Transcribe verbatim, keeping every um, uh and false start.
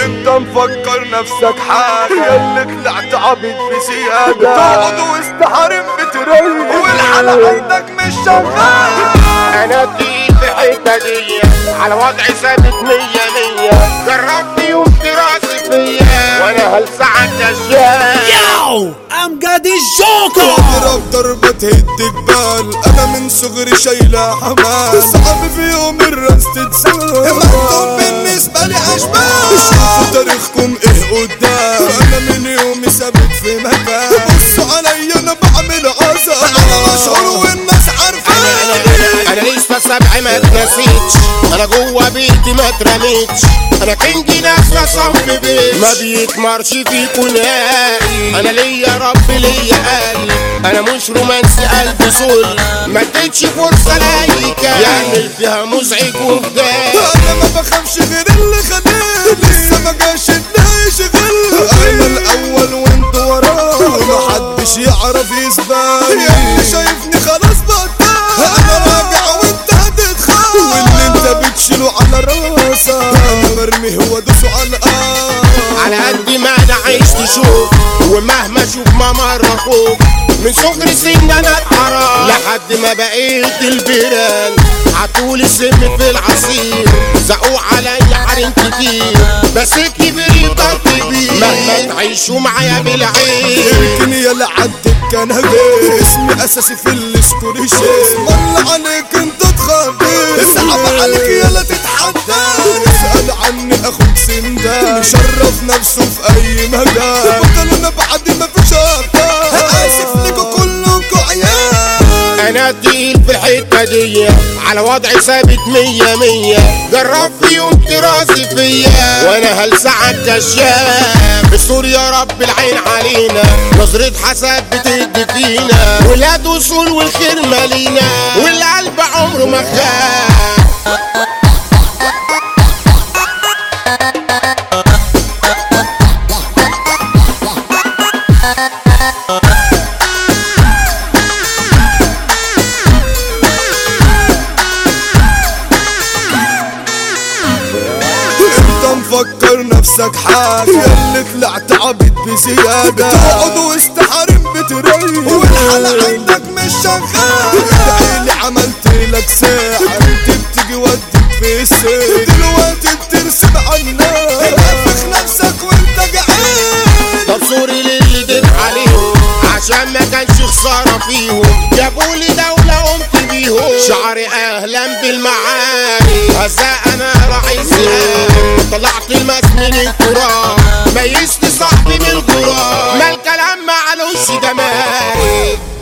انت مفكر نفسك حاجة اللي طلعت عبيد بزيادة تقعد وسط حريم بتريق والحالة عندك مش شغالة. انا تقيل في الحتة دي على وضعي ثابت مية مية جربت يوم دراسي فيا وانا هلسعك اشياء. ياو امجد الجوكر اضرب ضربة تهد جبال انا من صغري شايلة حمال صعب في يوم الراس تتسال مكتوب بالنسبة لي اشبال شوفوا تاريخكم ايه قدام انا من يومي ثابت في مكان بصوا عليا انا بعمل عزا انا مشهور والناس عارفاني انا لسه سبعي ما اتنسيتش انا جوه بيتي ما اترميتش انا كنجي ناس صنف بيت ما بيتمرش فيكوا نهائي انا ليا رب ليا قلب انا مش رومانسي قلب صلب ما اديتش فرصه لايك يعمل فيها مزعج وفداء انا ما بخافش غير اللي خداه لسه ما جاش الداعي شغل انا الاول وانتوا وراه محدش يعرف يسبقني يا اللي شايفني خلاص بطل انا راجع وانت هتتخاف واللي انت بتشيله على راسك انا برمي هو دوسه على الارض على قد ما انا عشت شوف ومهما اشوف ما مره خوف من صغر سن انا اتحرام لحد ما بقيت البيران عطول السم في العصير زقوا عليا حريم كتير بس الكبير يفضل كبير مهما تعيشوا معايا بالعين يمكن يلا عدك كان هجير اسمي اساسي في الاسكوريشن والله عليك انت تخبي صعب عليك يلا تتحدى اسأل عني اخوك سندان مشرف نفسه في اي مجال بطل انا بعد ما فيش ابطال اسف لكوا كلكوا عيال انا تقيل في الحتة دي على وضعي ثابت مية مية جرب في يوم دراسي فيا وانا هلسعك كشاف استر يا رب العين علينا نظرة حسد بتدي فينا ولاد وصول والخير مالينا والقلب عمره ما خاف. مفكر نفسك حاجة اللي طلعت عبيد بزيادة تقعد وسط حريم بتريق والحالة عندك مش شغالة ادعيلي عملت لك ساحر انت بتيجي وديك في السير دلوقتي بترسم عالنار تنفخ نفسك وانت جعان. طب سوري للي ديت عليهم عشان ما كانش خسارة فيهم جابولي دولة قمت بيهم شعري اهلا بالمعاني هزاء انا رئيس الهام طلعت الماس من التراب ميزت صاحبي من الغراب ما الكلام معلوش جمال.